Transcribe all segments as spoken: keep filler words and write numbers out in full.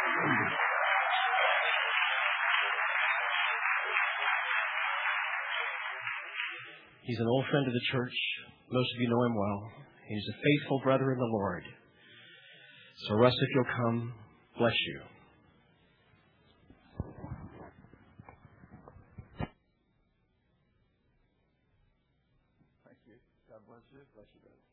He's an old friend of the church. Most of you know him well. He's a faithful brother in the Lord. So, Russ, if you'll come, bless you. Thank you. God bless you. Bless you, brother.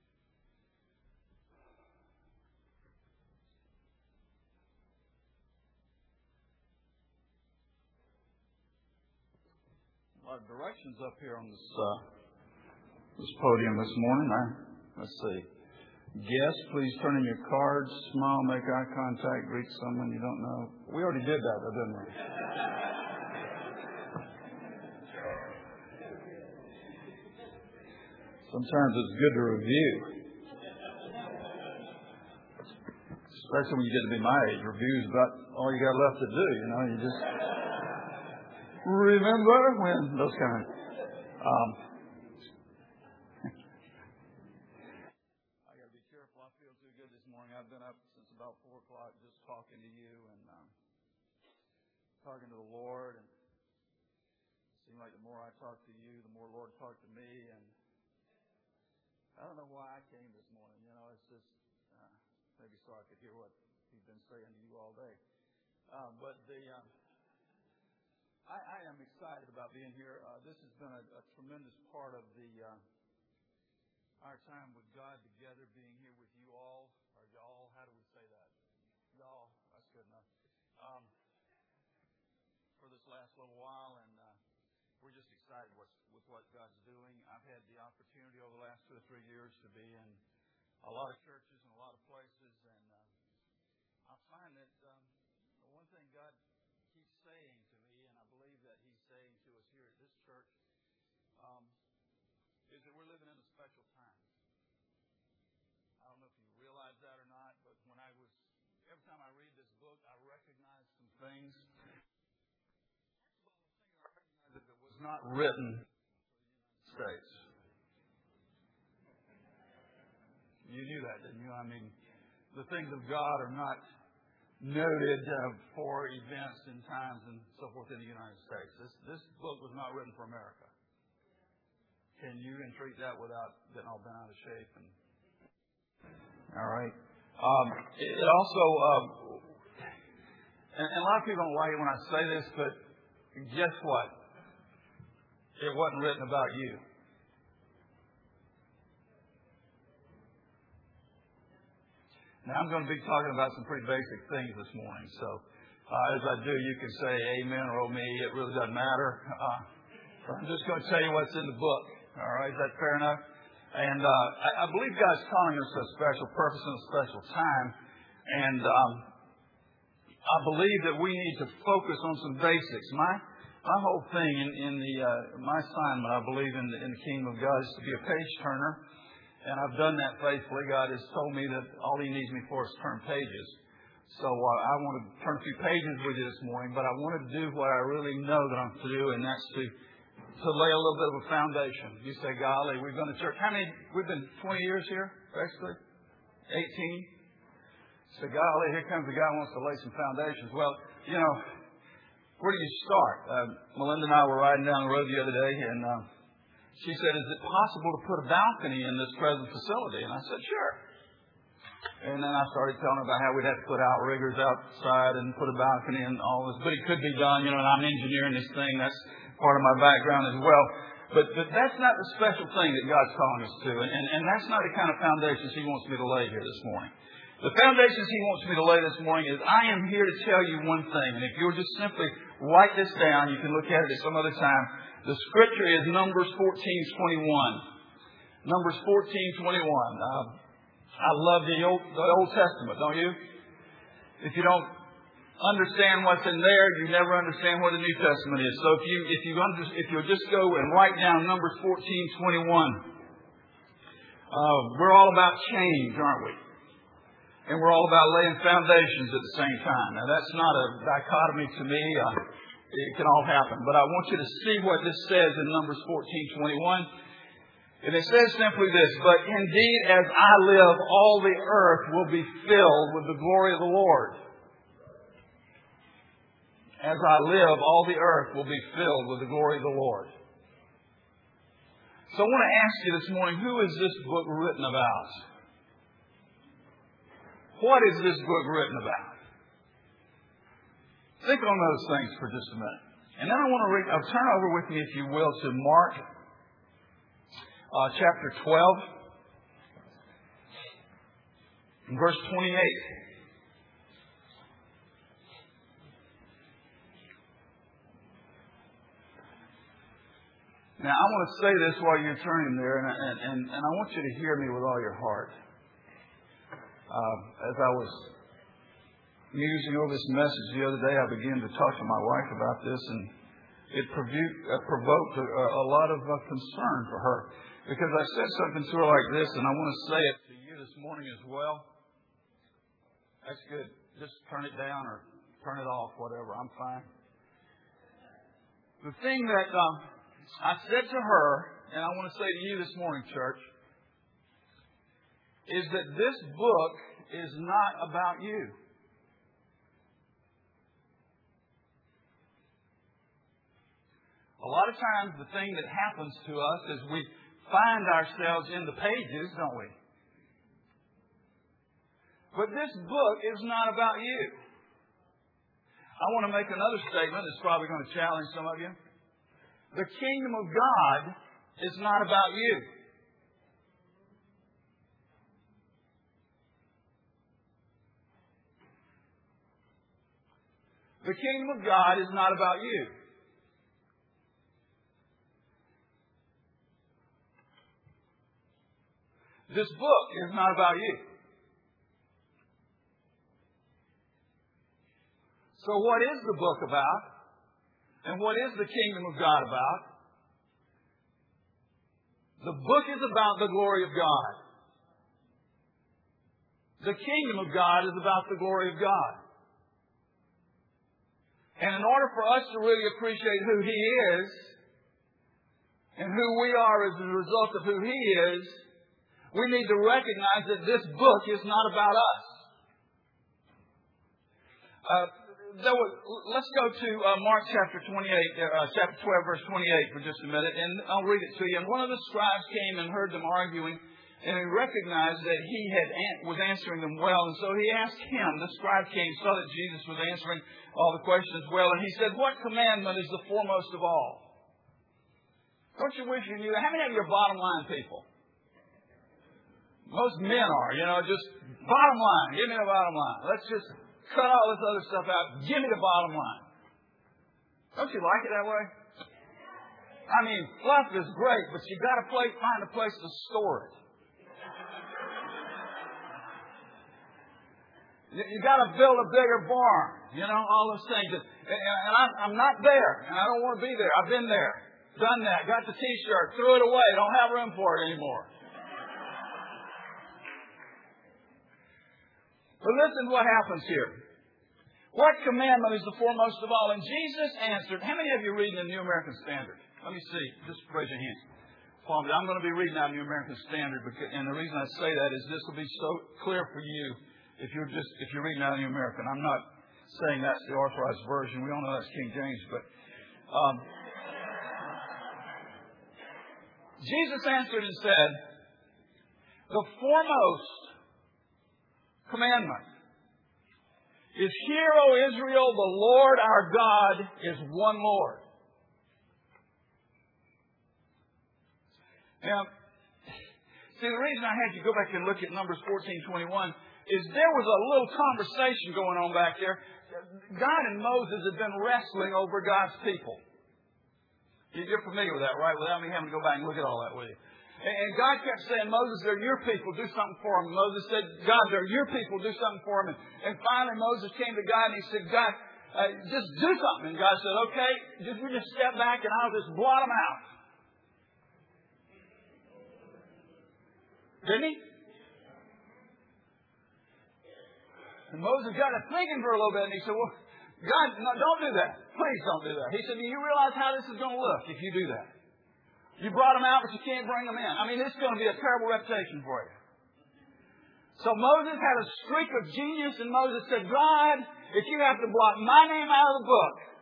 A lot of directions up here on this uh, this podium this morning. I, let's see. Guests, please turn in your cards, smile, make eye contact, greet someone you don't know. We already did that, though, didn't we? Sometimes it's good to review. Especially when you get to be my age. Review is about all you got left to do, you know. You just remember when, those kind of... Um, I got to be careful. I feel too good this morning. I've been up since about four o'clock just talking to you and um, talking to the Lord. And it seemed like the more I talk to you, the more the Lord talked to me. And I don't know why I came this morning. You know, it's just uh, maybe so I could hear what He's been saying to you all day. Uh, but the uh, I, I am excited about being here. Uh, this has been a, a tremendous part of the uh, our time with God together, being here with you all, or y'all. How do we say that? Y'all. That's good enough. Um, for this last little while, and uh, we're just excited what's, with what God's doing. I've had the opportunity over the last two or three years to be in a lot of churches and a lot of places, and uh, I find that um, the one thing God keeps saying to me, and I believe that He's saying to us here at this church, um, is that we're living in a special time. I don't know if you realize that or not, but when I was, every time I read this book, I recognize some things. That it was not written for the United States. You knew that, didn't you? I mean, the things of God are not noted uh, for events and times and so forth in the United States. This this book was not written for America. Can you entreat that without getting all bent out of shape? And all right. Um, it, it also, um, and, and a lot of people don't like it when I say this, but guess what? It wasn't written about you. Now, I'm going to be talking about some pretty basic things this morning. So, uh, as I do, you can say amen or oh me. It really doesn't matter. Uh, I'm just going to tell you what's in the book. All right? Is that fair enough? And uh, I, I believe God's calling us to a special purpose and a special time. And um, I believe that we need to focus on some basics. My my whole thing in, in the uh, my assignment, I believe, in the, in the kingdom of God is to be a page turner. And I've done that faithfully. God has told me that all He needs me for is turn pages. So uh, I want to turn a few pages with you this morning, but I want to do what I really know that I'm to do, and that's to to lay a little bit of a foundation. You say, golly, we've been to church. How many? We've been twenty years here, basically? eighteen? So, golly, here comes the guy who wants to lay some foundations. Well, you know, where do you start? Uh, Melinda and I were riding down the road the other day, and uh, she said, is it possible to put a balcony in this present facility? And I said, sure. And then I started telling her about how we'd have to put outriggers outside and put a balcony and all this. But it could be done, you know, and I'm engineering this thing. That's part of my background as well. But but that's not the special thing that God's calling us to. And, and, and that's not the kind of foundations He wants me to lay here this morning. The foundations He wants me to lay this morning is I am here to tell you one thing. And if you'll just simply write this down, you can look at it at some other time. The scripture is Numbers fourteen twenty-one. Numbers fourteen twenty-one. Uh, I love the Old, the Old Testament, don't you? If you don't understand what's in there, you never understand what the New Testament is. So if you if you under, if you'll just go and write down Numbers fourteen twenty-one, uh, we're all about change, aren't we? And we're all about laying foundations at the same time. Now that's not a dichotomy to me. Uh, it can all happen, but I want you to see what this says in Numbers fourteen twenty-one. And it says simply this, but indeed as I live, all the earth will be filled with the glory of the Lord. as I live, all the earth will be filled with the glory of the Lord. So I want to ask you this morning, who is this book written about? What is this book written about? Think on those things for just a minute. And then I want to read, uh, turn over with me, if you will, to Mark uh, chapter twelve, and verse twenty-eight. Now, I want to say this while you're turning there, and, and, and, and I want you to hear me with all your heart. Uh, as I was musing over this message the other day, I began to talk to my wife about this, and it provoked, uh, provoked a, a lot of uh, concern for her. Because I said something to her like this, and I want to say it to you this morning as well. That's good. Just turn it down or turn it off, whatever. I'm fine. The thing that um, I said to her, and I want to say to you this morning, church, is that this book is not about you. A lot of times the thing that happens to us is we find ourselves in the pages, don't we? But this book is not about you. I want to make another statement that's probably going to challenge some of you. The kingdom of God is not about you. The kingdom of God is not about you. This book is not about you. So what is the book about? And what is the kingdom of God about? The book is about the glory of God. The kingdom of God is about the glory of God. And in order for us to really appreciate who He is and who we are as a result of who He is, we need to recognize that this book is not about us. Uh, there was, let's go to uh, Mark chapter twenty-eight, uh, chapter twelve, verse twenty-eight for just a minute, and I'll read it to you. And one of the scribes came and heard them arguing, and he recognized that he had an- was answering them well, and so he asked him. The scribe came, saw that Jesus was answering all the questions well, and he said, "What commandment is the foremost of all?" Don't you wish you knew that? How many of you are bottom line people? Most men are, you know, just bottom line. Give me the bottom line. Let's just cut all this other stuff out. Give me the bottom line. Don't you like it that way? I mean, fluff is great, but you got to find a place to store it. You got to build a bigger barn. You know, all those things. And I'm not there, and I don't want to be there. I've been there, done that, got the T-shirt, threw it away. Don't have room for it anymore. But listen to what happens here. What commandment is the foremost of all? And Jesus answered. How many of you are reading the New American Standard? Let me see. Just raise your hand. I'm going to be reading out New American Standard, because, and the reason I say that is this will be so clear for you if you're just if you're reading out New American. I'm not saying that's the authorized version. We all know that's King James, but um, Jesus answered and said, "The foremost commandment is, Hear, O Israel, the Lord our God is one Lord." Now, see, the reason I had you go back and look at Numbers fourteen twenty-one is there was a little conversation going on back there. God and Moses had been wrestling over God's people. You're familiar with that, right? Without me having to go back and look at all that with you. And God kept saying, "Moses, they're your people. Do something for them." And Moses said, "God, they're your people. Do something for them." And, and finally Moses came to God and he said, "God, uh, just do something." And God said, "Okay, just, we just step back and I'll just blot them out." Didn't he? And Moses got to thinking for a little bit and he said, "Well, God, no, don't do that. Please don't do that." He said, "Do you realize how this is going to look if you do that? You brought them out, but you can't bring them in. I mean, it's going to be a terrible reputation for you." So Moses had a streak of genius, and Moses said, "God, if you have to blot my name out of the book,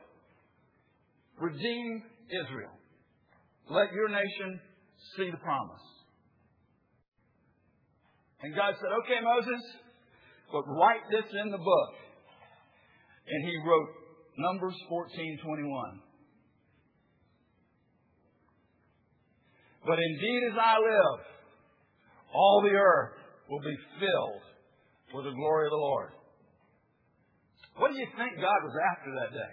redeem Israel. Let your nation see the promise. And God said, okay, Moses, but write this in the book. And he wrote Numbers fourteen twenty-one. But indeed as I live, all the earth will be filled with the glory of the Lord. What do you think God was after that day?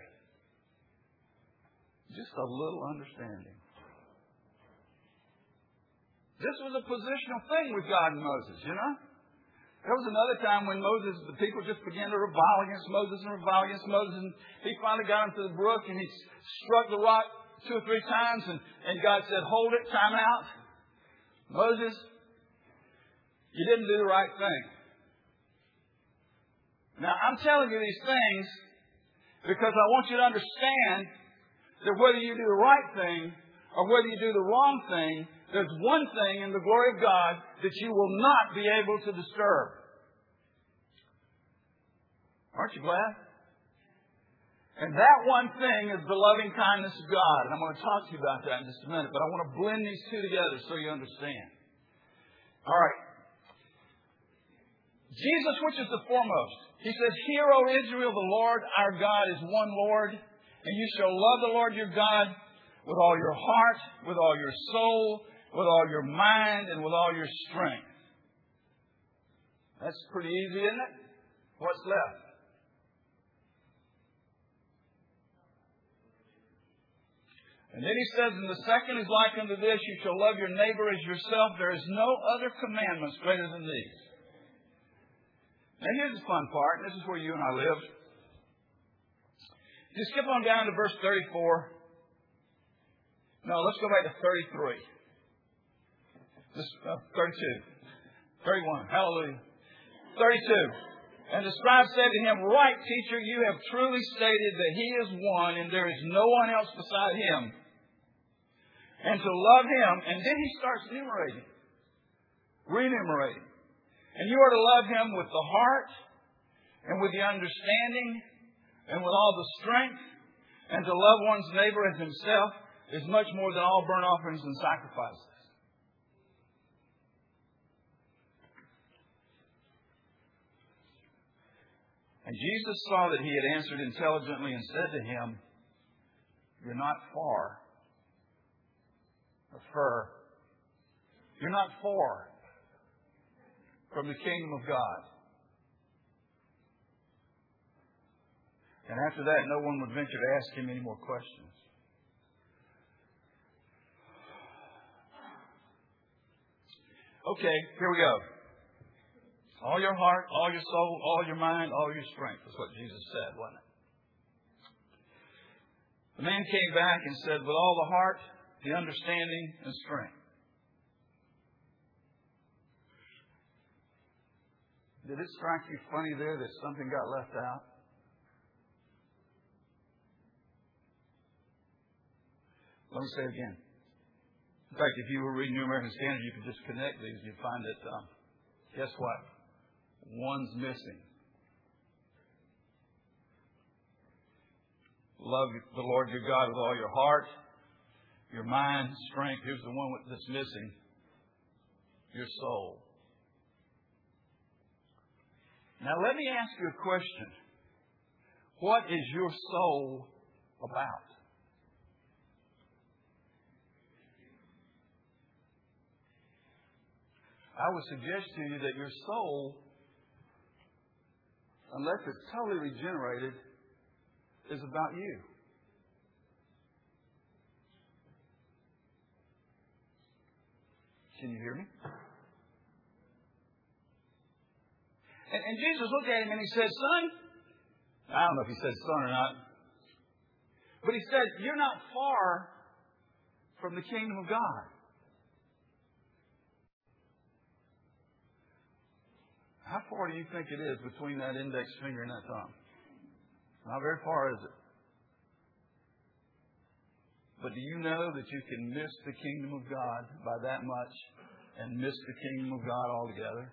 Just a little understanding. This was a positional thing with God and Moses, you know? There was another time when Moses, the people just began to revile against Moses and revile against Moses. And he finally got him to the brook and he struck the rock two or three times. And, and God said, hold it, time out. Moses, you didn't do the right thing. Now, I'm telling you these things because I want you to understand that whether you do the right thing or whether you do the wrong thing, there's one thing in the glory of God that you will not be able to disturb. Aren't you glad? And that one thing is the loving kindness of God. And I'm going to talk to you about that in just a minute. But I want to blend these two together so you understand. All right. Jesus, which is the foremost? He says, hear, O Israel, the Lord our God is one Lord. And you shall love the Lord your God with all your heart, with all your soul, with all your mind, and with all your strength. That's pretty easy, isn't it? What's left? And then he says, and the second is like unto this, you shall love your neighbor as yourself. There is no other commandments greater than these. Now here's the fun part. This is where you and I live. You skip on down to verse thirty-four. No, let's go back to thirty-three. This, uh, thirty-two. thirty-one. Hallelujah. thirty-two. And the scribe said to him, right, teacher, you have truly stated that he is one and there is no one else beside him. And to love him. And then he starts enumerating. Renumerating. And you are to love him with the heart and with the understanding and with all the strength. And to love one's neighbor as himself is much more than all burnt offerings and sacrifices. And Jesus saw that he had answered intelligently and said to him, you're not far. Or fur. You're not far from the kingdom of God. And after that, no one would venture to ask him any more questions. Okay, here we go. All your heart, all your soul, all your mind, all your strength. That's what Jesus said, wasn't it? The man came back and said, with all the heart, the understanding, and strength. Did it strike you funny there that something got left out? Let me say it again. In fact, if you were reading New American Standard, you could just connect these. You'd find that, um, guess what? One's missing. Love the Lord your God with all your heart, your mind, strength. Here's the one that's missing. Your soul. Now let me ask you a question. What is your soul about? I would suggest to you that your soul, unless it's totally regenerated, is about you. Can you hear me? And, and Jesus looked at him and he said, son, I don't know if he said son or not, but he said, you're not far from the kingdom of God. How far do you think it is between that index finger and that thumb? Not very far, is it? But do you know that you can miss the kingdom of God by that much and miss the kingdom of God altogether?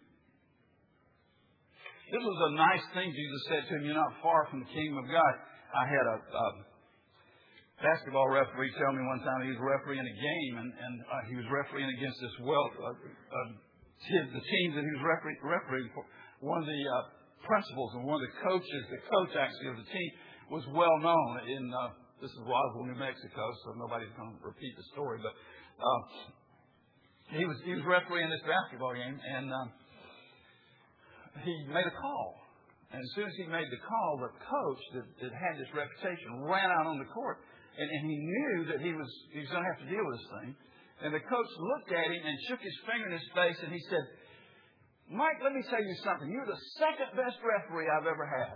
This was a nice thing Jesus said to him. You're not far from the kingdom of God. I had a, a basketball referee tell me one time he was refereeing a game, and, and uh, he was refereeing against this well, uh, uh, the teams that he was referee, refereeing for. One of the uh, principals and one of the coaches, the coach actually of the team, was well known in, uh, this is Roswell, New Mexico, so nobody's going to repeat the story, but uh, he was he was refereeing this basketball game, and uh, he made a call. And as soon as he made the call, the coach that, that had this reputation ran out on the court, and, and he knew that he was he was going to have to deal with this thing. And the coach looked at him and shook his finger in his face, and he said, "Mike, let me tell you something. You're the second best referee I've ever had."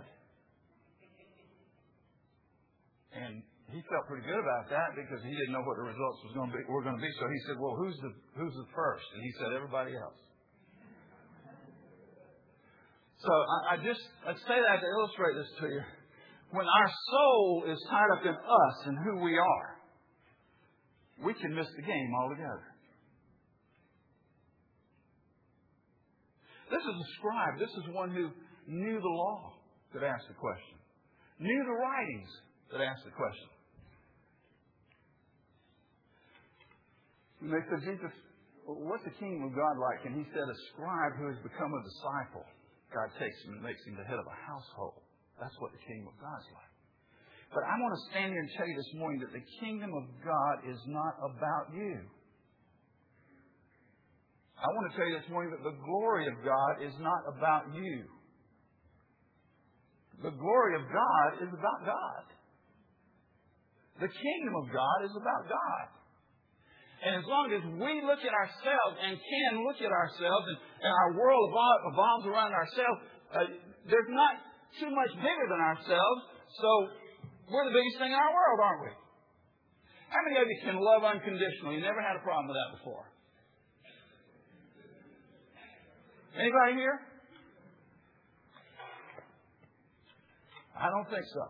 And he felt pretty good about that because he didn't know what the results was going to be, were going to be. So he said, "Well, who's the who's the first?" And he said, "Everybody else." So I, I just I say that to illustrate this to you. When our soul is tied up in us and who we are, we can miss the game altogether. This is a scribe. This is one who knew the law that asked the question, knew the writings that asked the question. And they said, "Jesus, what's the kingdom of God like?" And he said, "A scribe who has become a disciple. God takes him and makes him the head of a household. That's what the kingdom of God's like." But I want to stand here and tell you this morning that the kingdom of God is not about you. I want to tell you this morning that the glory of God is not about you. The glory of God is about God. The kingdom of God is about God. And as long as we look at ourselves and can look at ourselves, and, and our world evolves around ourselves, uh, there's not too much bigger than ourselves, so we're the biggest thing in our world, aren't we? How many of you can love unconditionally? You never had a problem with that before? Anybody here? I don't think so.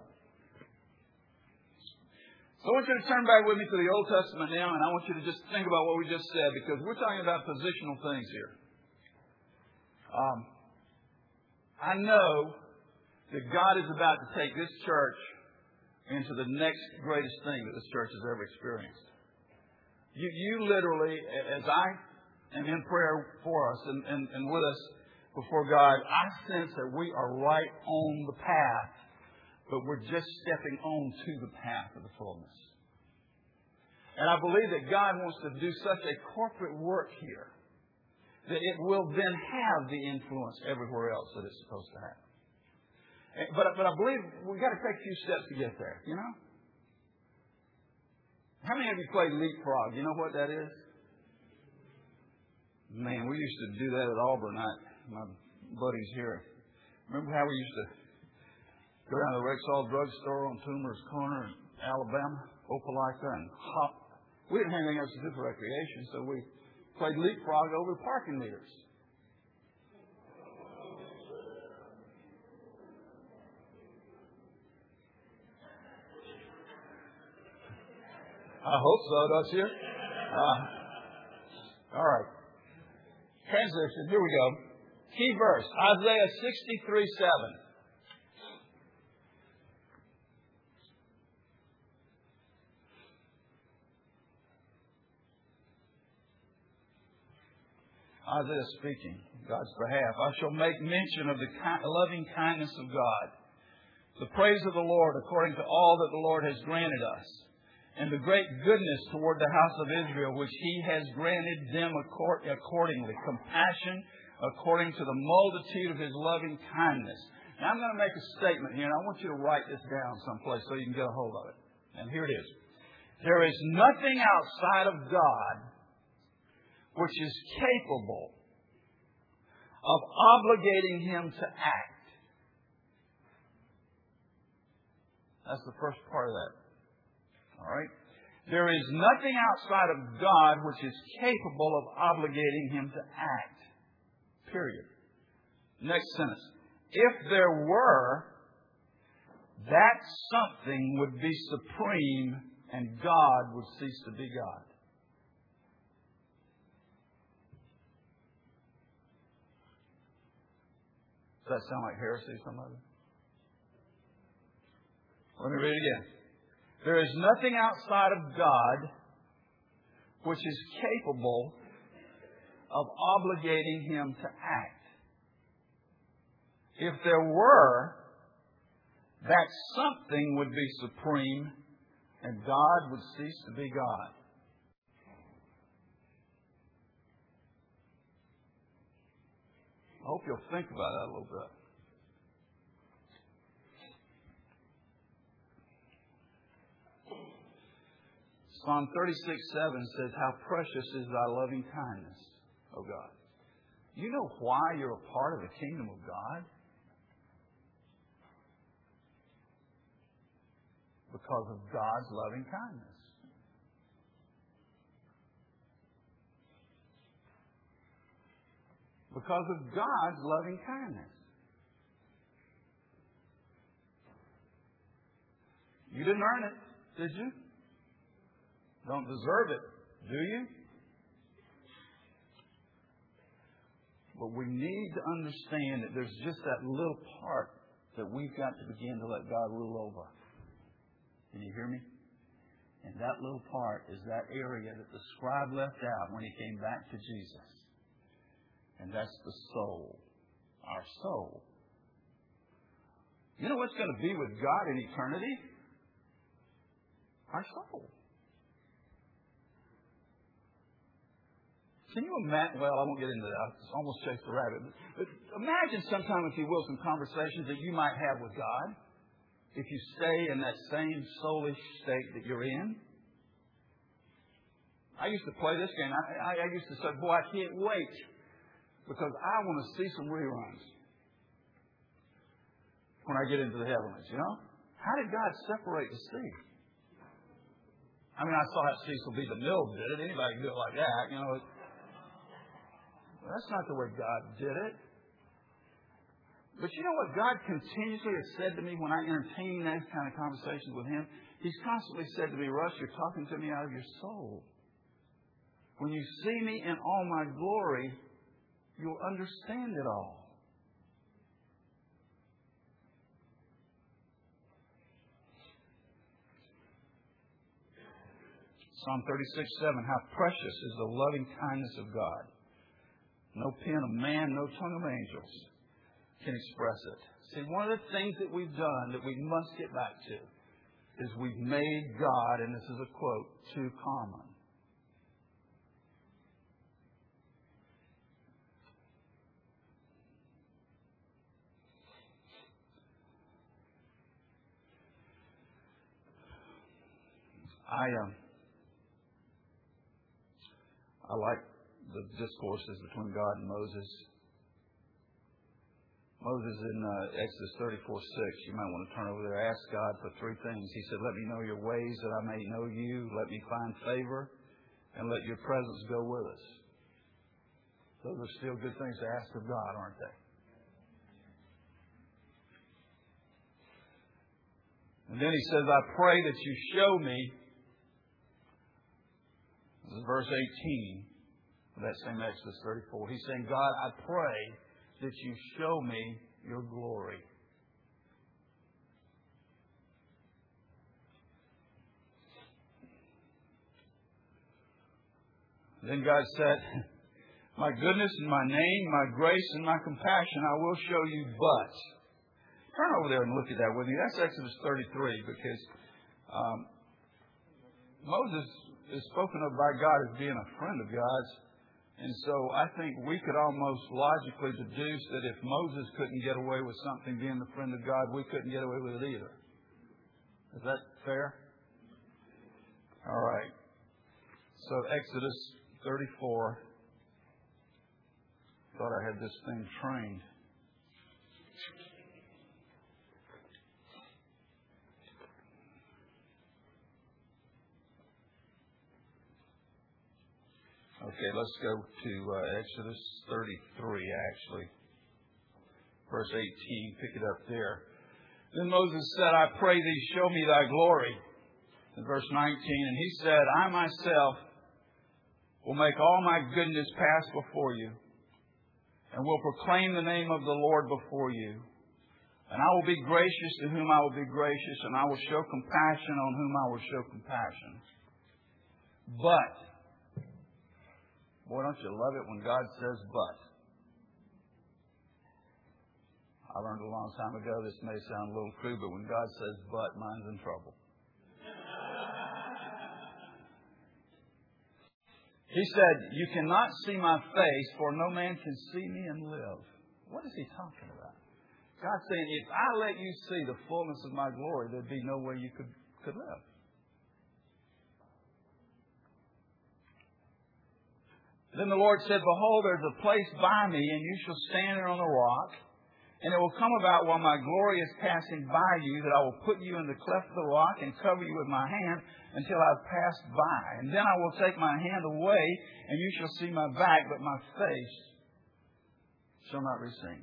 So I want you to turn back with me to the Old Testament now, and I want you to just think about what we just said, because we're talking about positional things here. Um, I know that God is about to take this church into the next greatest thing that this church has ever experienced. You, you literally, as I am in prayer for us and, and, and with us before God, I sense that we are right on the path, but we're just stepping on to the path of the fullness. And I believe that God wants to do such a corporate work here that it will then have the influence everywhere else that it's supposed to have. But, but I believe we've got to take a few steps to get there, you know? How many of you played leapfrog? You know what that is? Man, we used to do that at Auburn. I, my buddies here. Remember how we used to go down to the Rexall drugstore on Toomer's Corner in Alabama, Opelika, and hop. We didn't have anything else to do for recreation, so we played leapfrog over the parking meters. I hope so, don't you? Uh, all right. Transition. Here we go. Key verse, Isaiah sixty-three seven. Isaiah speaking, God's behalf. "I shall make mention of the loving kindness of God, the praise of the Lord according to all that the Lord has granted us, and the great goodness toward the house of Israel, which He has granted them accordingly. Compassion according to the multitude of His loving kindness." Now I'm going to make a statement here, and I want you to write this down someplace so you can get a hold of it. And here it is. There is nothing outside of God which is capable of obligating Him to act. That's the first part of that. All right? There is nothing outside of God which is capable of obligating Him to act. Period. Next sentence. If there were, that something would be supreme and God would cease to be God. Does that sound like heresy to somebody? Let me read it again. There is nothing outside of God which is capable of obligating Him to act. If there were, that something would be supreme and God would cease to be God. I hope you'll think about that a little bit. Psalm thirty-six seven says, how precious is thy loving kindness, O God. You know why you're a part of the kingdom of God? Because of God's loving kindness. Because of God's loving kindness. You didn't earn it, did you? Don't deserve it, do you? But we need to understand that there's just that little part that we've got to begin to let God rule over. Can you hear me? And that little part is that area that the scribe left out when he came back to Jesus. And that's the soul. Our soul. You know what's going to be with God in eternity? Our soul. Can you imagine? Well, I won't get into that. I almost chased the rabbit. But imagine sometime, if you will, some conversations that you might have with God if you stay in that same soulish state that you're in. I used to play this game. I, I, I used to say, boy, I can't wait because I want to see some reruns when I get into the heavens, you know? How did God separate the sea? I mean, I saw how Cecil B. DeMille did it. Anybody can do it like that, you know? That's not the way God did it. But you know what God continuously has said to me when I entertain those kind of conversations with Him? He's constantly said to me, Russ, you're talking to me out of your soul. When you see me in all my glory, you'll understand it all. Psalm thirty-six seven, how precious is the loving kindness of God. No pen of man, no tongue of angels can express it. See, one of the things that we've done that we must get back to is we've made God, and this is a quote, too common. I um, I like the discourses between God and Moses. Moses in uh, Exodus thirty-four six, you might want to turn over there, ask God for three things. He said, let me know your ways that I may know you. Let me find favor. And let your presence go with us. Those are still good things to ask of God, aren't they? And then he says, I pray that you show me. This is verse eighteen of that same Exodus thirty-four. He's saying, God, I pray that you show me your glory. Then God said, my goodness and my name, my grace and my compassion I will show you, but. Turn over there and look at that with me. That's Exodus thirty-three, because um, Moses is spoken of by God as being a friend of God's. And so I think we could almost logically deduce that if Moses couldn't get away with something being the friend of God, we couldn't get away with it either. Is that fair? All right. So Exodus thirty-four. Thought I had this thing trained. Okay, let's go to uh, Exodus thirty-three, actually. Verse eighteen, pick it up there. Then Moses said, I pray thee, show me thy glory. In verse nineteen, and he said, I myself will make all my goodness pass before you, and will proclaim the name of the Lord before you. And I will be gracious to whom I will be gracious, and I will show compassion on whom I will show compassion. But, boy, don't you love it when God says but? I learned a long time ago, this may sound a little crude, but when God says but, mine's in trouble. He said, you cannot see my face, for no man can see me and live. What is he talking about? God's saying, if I let you see the fullness of my glory, there'd be no way you could, could live. Then the Lord said, behold, there's a place by me, and you shall stand there on the rock. And it will come about while my glory is passing by you, that I will put you in the cleft of the rock and cover you with my hand until I've passed by. And then I will take my hand away, and you shall see my back, but my face shall not be seen.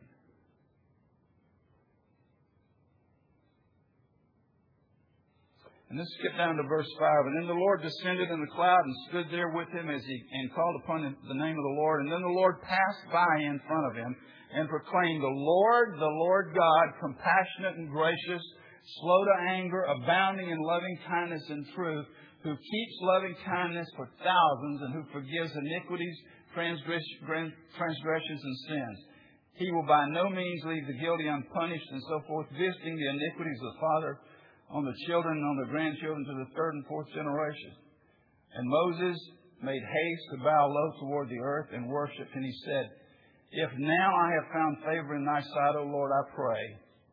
And let's skip down to verse five. And then the Lord descended in the cloud and stood there with him as he and called upon the name of the Lord. And then the Lord passed by in front of him and proclaimed, the Lord, the Lord God, compassionate and gracious, slow to anger, abounding in loving kindness and truth, who keeps loving kindness for thousands, and who forgives iniquities, transgressions, and sins. He will by no means leave the guilty unpunished, and so forth, visiting the iniquities of the father on the children and on the grandchildren to the third and fourth generation. And Moses made haste to bow low toward the earth and worshipped, and he said, if now I have found favor in thy sight, O Lord, I pray,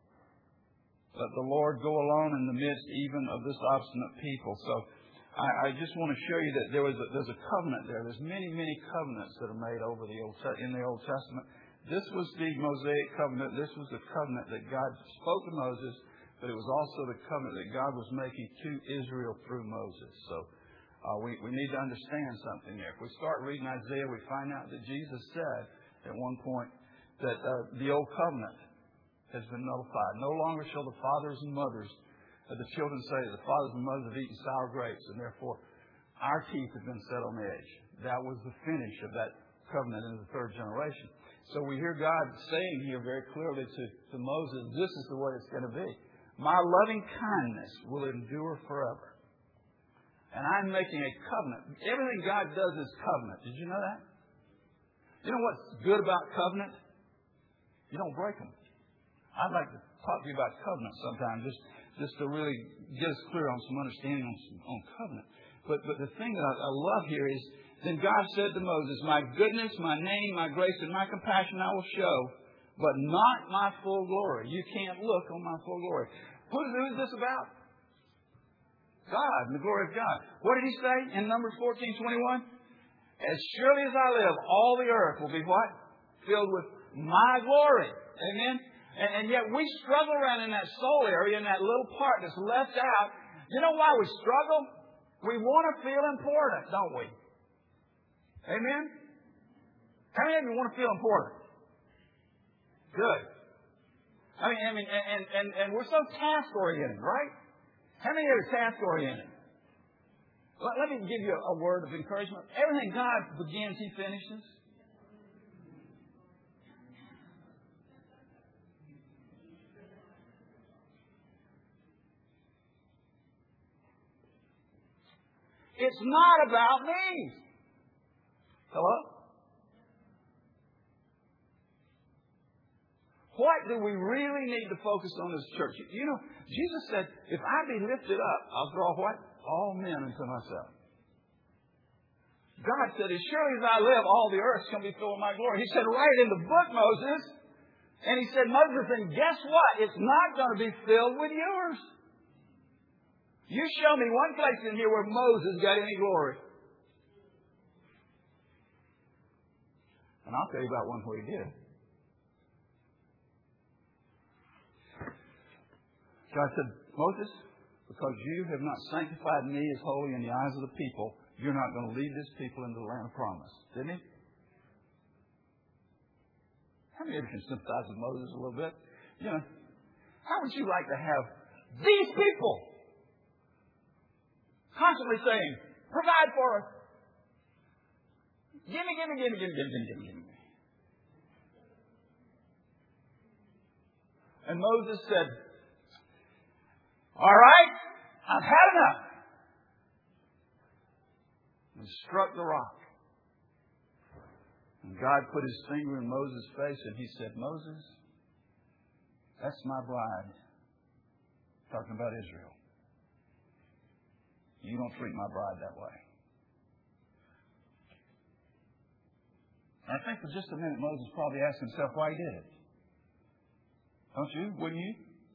let the Lord go alone in the midst even of this obstinate people. So I, I just want to show you that there was a, there's a covenant there. There's many, many covenants that are made over the Old in the Old Testament. This was the Mosaic covenant. This was the covenant that God spoke to Moses, but it was also the covenant that God was making to Israel through Moses. So uh, we, we need to understand something there. If we start reading Isaiah, we find out that Jesus said at one point that uh, the old covenant has been nullified. No longer shall the fathers and mothers of the children say that the fathers and mothers have eaten sour grapes, and therefore our teeth have been set on edge. That was the finish of that covenant in the third generation. So we hear God saying here very clearly to, to Moses, this is the way it's going to be. My loving kindness will endure forever. And I'm making a covenant. Everything God does is covenant. Did you know that? You know what's good about covenant? You don't break them. I'd like to talk to you about covenant sometime, just, just to really get us clear on some understanding on, some, on covenant. But, but the thing that I, I love here is, then God said to Moses, my goodness, my name, my grace, and my compassion I will show, but not my full glory. You can't look on my full glory. Who is this about? God, and the glory of God. What did he say in Numbers fourteen twenty-one? As surely as I live, all the earth will be what? Filled with my glory. Amen? And, and yet we struggle around in that soul area, in that little part that's left out. You know why we struggle? We want to feel important, don't we? Amen? How many of you want to feel important? Good. I mean, I mean, and, and, and we're so task-oriented, right? How many of you are task-oriented? Let, let me give you a, a word of encouragement. Everything God begins, He finishes. It's not about me. Hello? What do we really need to focus on as a church? You know, Jesus said, if I be lifted up, I'll draw what? All men unto myself. God said, as surely as I live, all the earth shall be filled with my glory. He said, write in the book, Moses. And he said, Moses, and guess what? It's not going to be filled with yours. You show me one place in here where Moses got any glory. And I'll tell you about one where he did. God said, Moses, because you have not sanctified me as holy in the eyes of the people, you're not going to lead this people into the land of promise. Didn't he? How many of you can sympathize with Moses a little bit? You know, how would you like to have these people constantly saying, provide for us. Give me, give me, give me, give me, give me, give me, give me. And Moses said, all right, I've had enough. And struck the rock. And God put His finger in Moses' face and He said, Moses, that's my bride. Talking about Israel. You don't treat my bride that way. And I think for just a minute Moses probably asked himself why he did it. Don't you? Wouldn't you?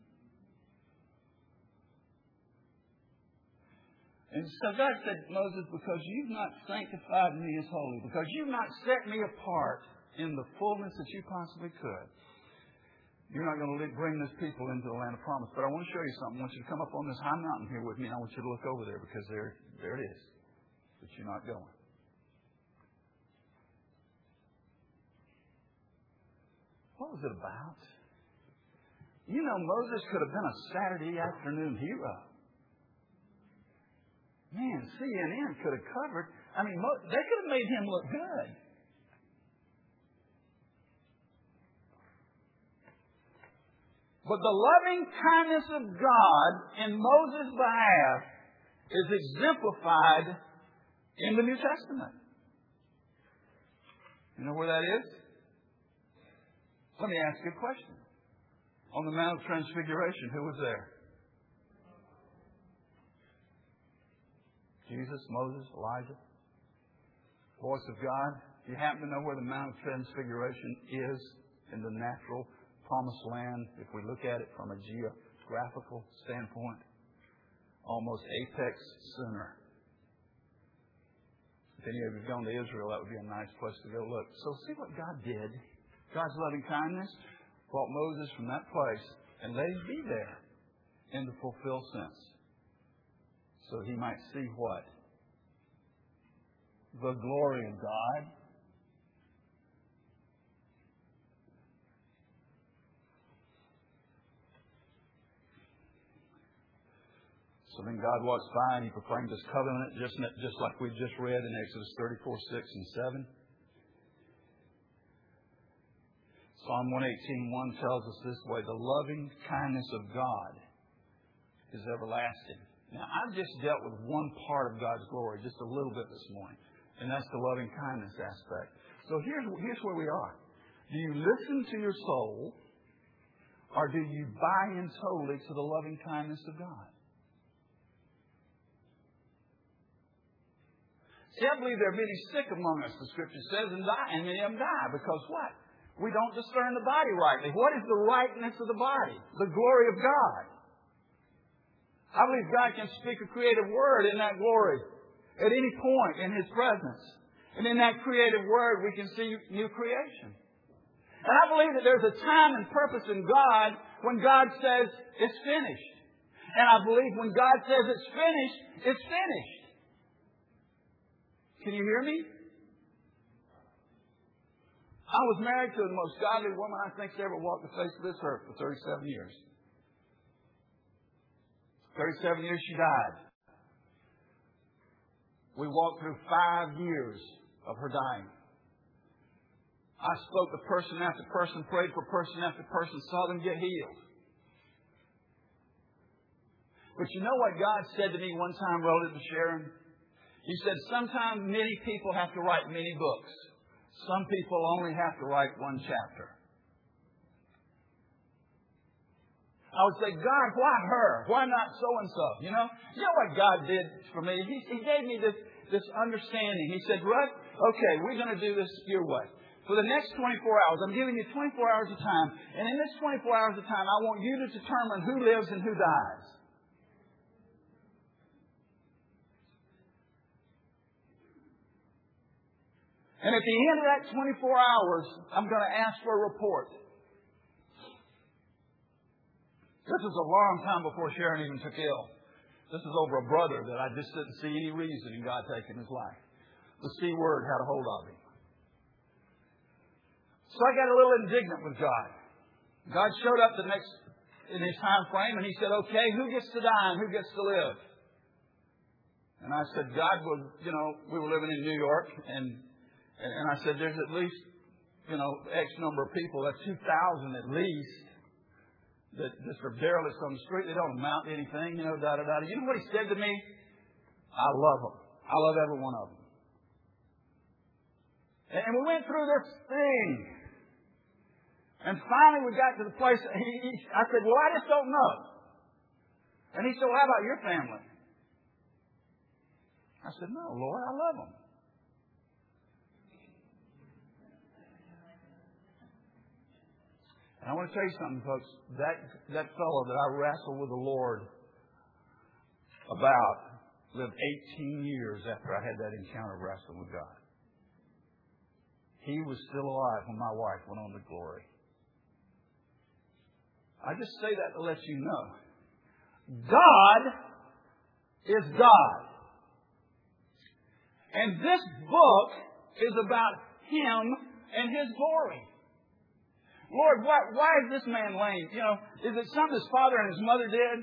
And so God said, Moses, because you've not sanctified me as holy, because you've not set me apart in the fullness that you possibly could, you're not going to bring this people into the land of promise. But I want to show you something. I want you to come up on this high mountain here with me, and I want you to look over there, because there, there it is. But you're not going. What was it about? You know, Moses could have been a Saturday afternoon hero. Man, C N N could have covered. I mean, they could have made him look good. But the loving kindness of God in Moses' behalf is exemplified in the New Testament. You know where that is? Let me ask you a question. On the Mount of Transfiguration, who was there? Jesus, Moses, Elijah, voice of God. Do you happen to know where the Mount of Transfiguration is in the natural promised land? If we look at it from a geographical standpoint, almost apex center. If any of you have gone to Israel, that would be a nice place to go look. So see what God did. God's loving kindness brought Moses from that place and let him be there in the fulfilled sense. So he might see what? The glory of God. So then God walks by and He proclaims His covenant, just, just like we just read in Exodus thirty-four, six and seven. Psalm one eighteen, one tells us this way: the loving kindness of God is everlasting. Now, I've just dealt with one part of God's glory just a little bit this morning, and that's the loving kindness aspect. So here's, here's where we are. Do you listen to your soul, or do you buy in totally to the loving kindness of God? See, I believe there are many sick among us, the Scripture says, and, die, and many of them die. Because what? We don't discern the body rightly. What is the rightness of the body? The glory of God. I believe God can speak a creative word in that glory at any point in His presence. And in that creative word, we can see new creation. And I believe that there's a time and purpose in God when God says it's finished. And I believe when God says it's finished, it's finished. Can you hear me? I was married to the most godly woman I think's ever walked the face of this earth for thirty-seven years. thirty-seven years she died. We walked through five years of her dying. I spoke to person after person, prayed for person after person, saw them get healed. But you know what God said to me one time relative to Sharon? He said, sometimes many people have to write many books. Some people only have to write one chapter. I would say, God, why her? Why not so-and-so? You know? You know what God did for me? He, he gave me this, this understanding. He said, Russ, okay, we're going to do this your way. For the next twenty-four hours, I'm giving you twenty-four hours of time. And in this twenty-four hours of time, I want you to determine who lives and who dies. And at the end of that twenty-four hours, I'm going to ask for a report. This is a long time before Sharon even took ill. This is over a brother that I just didn't see any reason in God taking his life. The C word had a hold of him. So I got a little indignant with God. God showed up the next in His time frame and He said, okay, who gets to die and who gets to live? And I said, God, will, you know, we were living in New York and And I said, there's at least, you know, X number of people, that's two thousand at least, that just are derelicts on the street. They don't amount to anything, you know, da da da. You know what he said to me? I love them. I love every one of them. And we went through this thing. And finally we got to the place, he, he, I said, well, I just don't know. And he said, well, how about your family? I said, no, Lord, I love them. And I want to tell you something, folks. That, that fellow that I wrestled with the Lord about lived eighteen years after I had that encounter of wrestling with God. He was still alive when my wife went on to glory. I just say that to let you know. God is God. And this book is about Him and His glory. Lord, why, why is this man lame? You know, is it something his father and his mother did?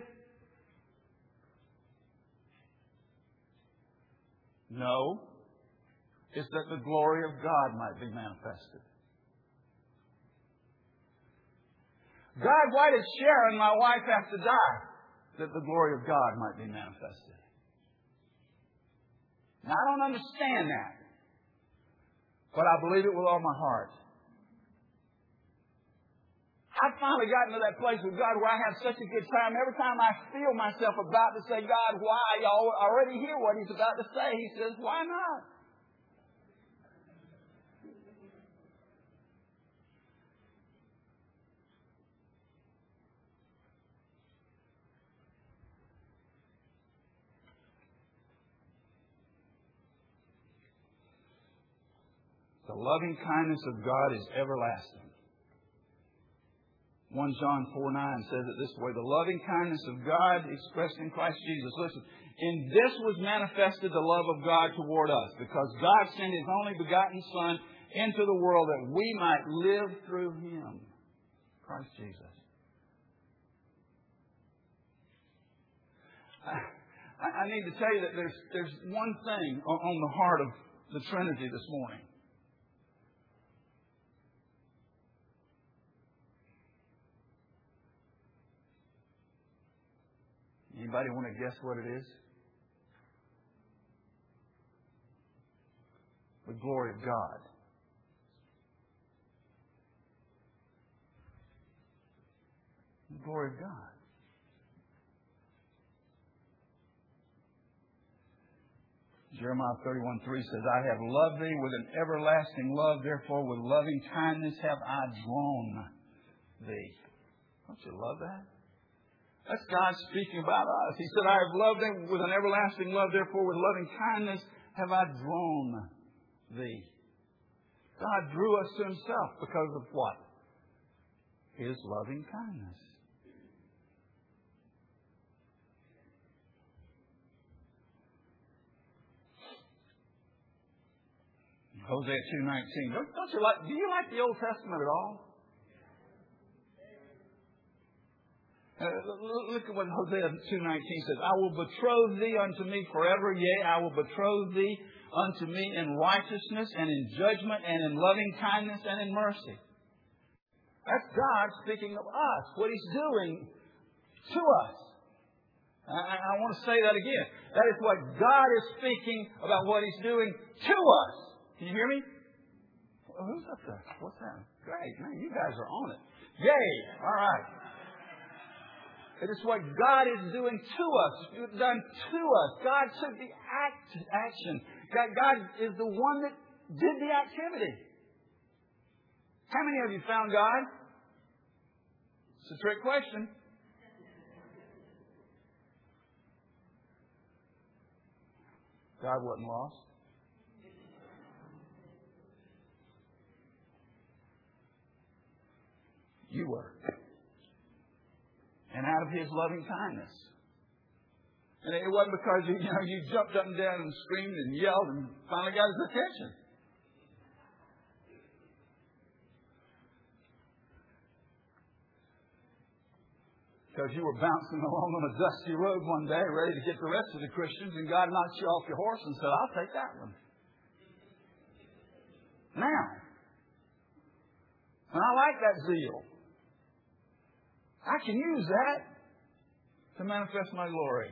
No. It's that the glory of God might be manifested. God, why did Sharon, my wife, have to die? That the glory of God might be manifested. Now, I don't understand that. But I believe it with all my heart. I've finally gotten to that place with God where I have such a good time. Every time I feel myself about to say, God, why? You already hear what He's about to say. He says, why not? The loving kindness of God is everlasting. First John four nine says it this way, the loving kindness of God expressed in Christ Jesus. Listen, in this was manifested the love of God toward us, because God sent His only begotten Son into the world that we might live through Him. Christ Jesus. I, I need to tell you that there's, there's one thing on, on the heart of the Trinity this morning. Anybody want to guess what it is? The glory of God. The glory of God. Jeremiah thirty-one three says, I have loved thee with an everlasting love, therefore with loving kindness have I drawn thee. Don't you love that? That's God speaking about us. He said, I have loved them with an everlasting love, therefore with loving kindness have I drawn thee. God drew us to Himself because of what? His loving kindness. Hosea two nineteen. Don't, don't you like, do you like the Old Testament at all? Uh, look at what Hosea two nineteen says. I will betroth thee unto me forever. Yea, I will betroth thee unto me in righteousness and in judgment and in loving kindness and in mercy. That's God speaking of us, what He's doing to us. I, I want to say that again. That is what God is speaking about what He's doing to us. Can you hear me? Well, who's up there? What's that? Great. Man, you guys are on it. Yay. All right. It is what God is doing to us, done to us. God took the act, action. God, God is the one that did the activity. How many of you found God? It's a trick question. God wasn't lost. You were. And out of His loving kindness. And it wasn't because you, you know, you jumped up and down and screamed and yelled and finally got His attention. Because you were bouncing along on a dusty road one day ready to get the rest of the Christians, and God knocked you off your horse and said, I'll take that one. Now, and I like that zeal. I can use that to manifest my glory.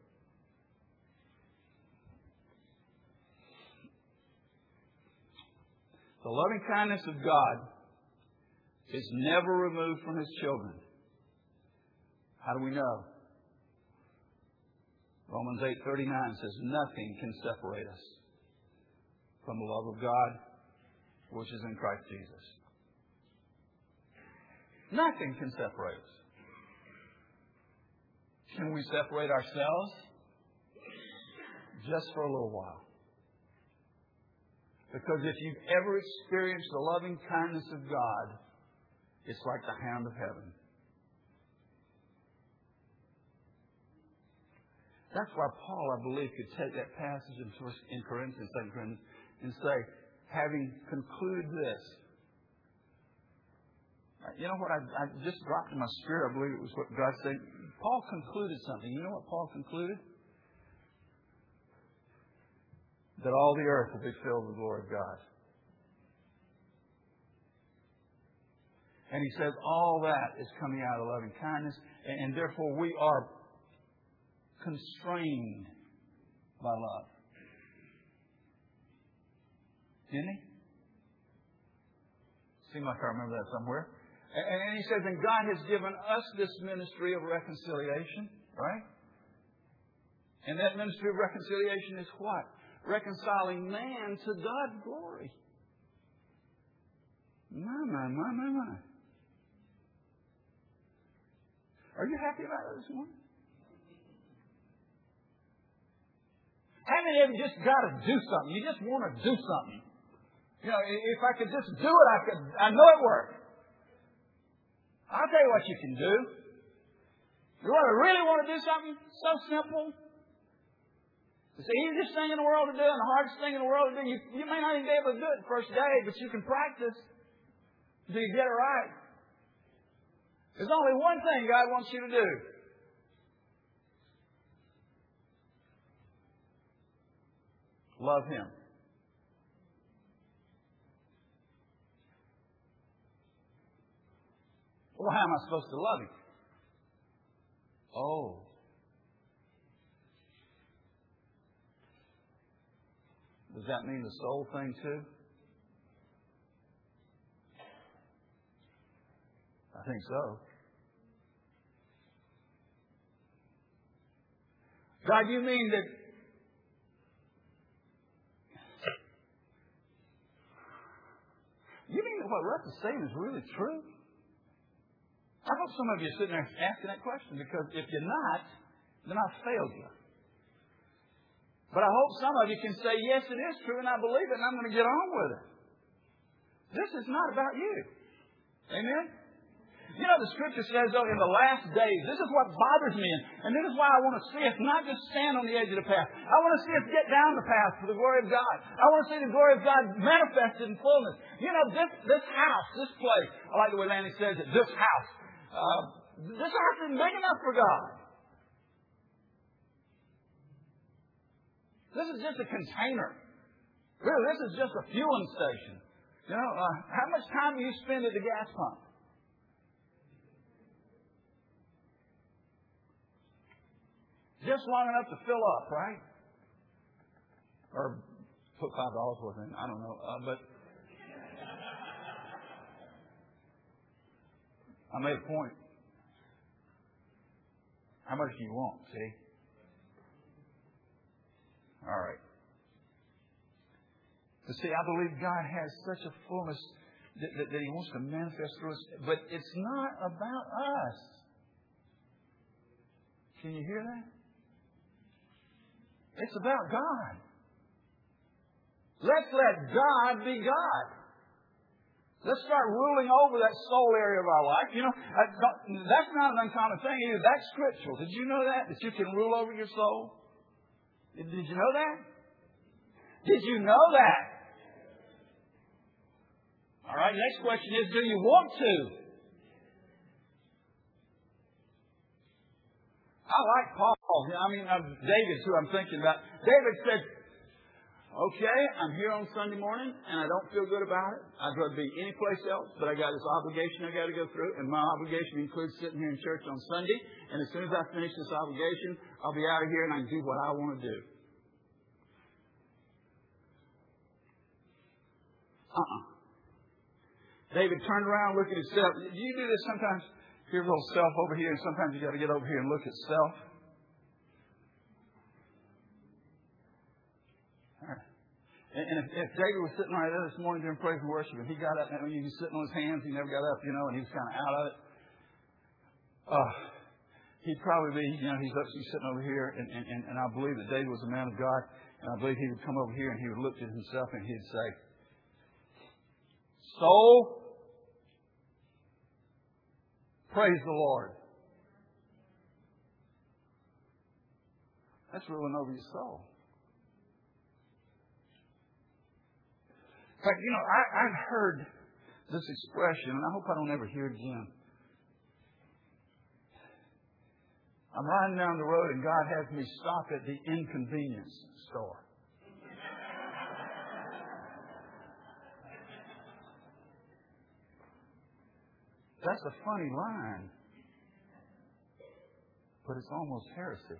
The loving kindness of God is never removed from His children. How do we know? Romans eight thirty-nine says, nothing can separate us from the love of God, which is in Christ Jesus. Nothing can separate us. Can we separate ourselves? Just for a little while. Because if you've ever experienced the loving kindness of God, it's like the hand of heaven. That's why Paul, I believe, could take that passage in Corinthians, Second Corinthians, and say, having concluded this. You know what? I, I just dropped in my spirit. I believe it was what God said. Paul concluded something. You know what Paul concluded? That all the earth will be filled with the glory of God. And he says all that is coming out of loving kindness, and, and therefore we are constrained by love. Didn't he? Seems like I remember that somewhere. And, and he says, and God has given us this ministry of reconciliation, right? And that ministry of reconciliation is what? Reconciling man to God's glory. My, my, my, my, my. Are you happy about it this morning? How many of you just got to do something? You just want to do something. You know, if I could just do it, I could. I know it works. I'll tell you what you can do. You want to really want to do something so simple. It's the easiest thing in the world to do and the hardest thing in the world to do. You, you may not even be able to do it the first day, but you can practice until you get it right. There's only one thing God wants you to do. Love Him. Well, how am I supposed to love Him? Oh. Does that mean the soul thing too? I think so. God, you mean that you mean that what Russ is saying is really true? I hope some of you are sitting there asking that question, because if you're not, then I've failed you. But I hope some of you can say, yes, it is true, and I believe it, and I'm going to get on with it. This is not about you. Amen? You know, the Scripture says, though, in the last days, this is what bothers me, and this is why I want to see us not just stand on the edge of the path. I want to see us get down the path for the glory of God. I want to see the glory of God manifested in fullness. You know, this, this house, this place, I like the way Lanny says it, this house. Uh, this house isn't big enough for God. This is just a container. Really, this is just a fueling station. You know, uh, how much time do you spend at the gas pump? Just long enough to fill up, right? Or put five dollars worth in. I don't know. Uh, but I made a point. How much do you want, see? All right. But see, I believe God has such a fullness that, that, that He wants to manifest through us. But it's not about us. Can you hear that? It's about God. Let's let God be God. Let's start ruling over that soul area of our life. You know, that's not an uncommon thing either. That's scriptural. Did you know that? That you can rule over your soul? Did you know that? Did you know that? All right, next question is, do you want to? I like Paul. I mean, uh, David's who I'm thinking about. David said, Okay, I'm here on Sunday morning, and I don't feel good about it. I'd rather be anyplace else, but I got this obligation I got to go through, and my obligation includes sitting here in church on Sunday. And as soon as I finish this obligation, I'll be out of here and I can do what I want to do. Uh-uh. David turned around, looked at himself. Do you do this sometimes? Here's a little self over here, and sometimes you got to get over here and look at self. And if, if David was sitting right there this morning during praise and worship, and he got up, and he was sitting on his hands, he never got up, you know, and he was kind of out of it, uh, he'd probably be, you know, he's, up, he's sitting over here, and, and, and I believe that David was a man of God, and I believe he would come over here and he would look at himself and he'd say, soul, praise the Lord. That's ruling over your soul. In fact, you know, I, I've heard this expression, and I hope I don't ever hear it again. I'm riding down the road, and God has me stop at the inconvenience store. That's a funny line, but it's almost heresy.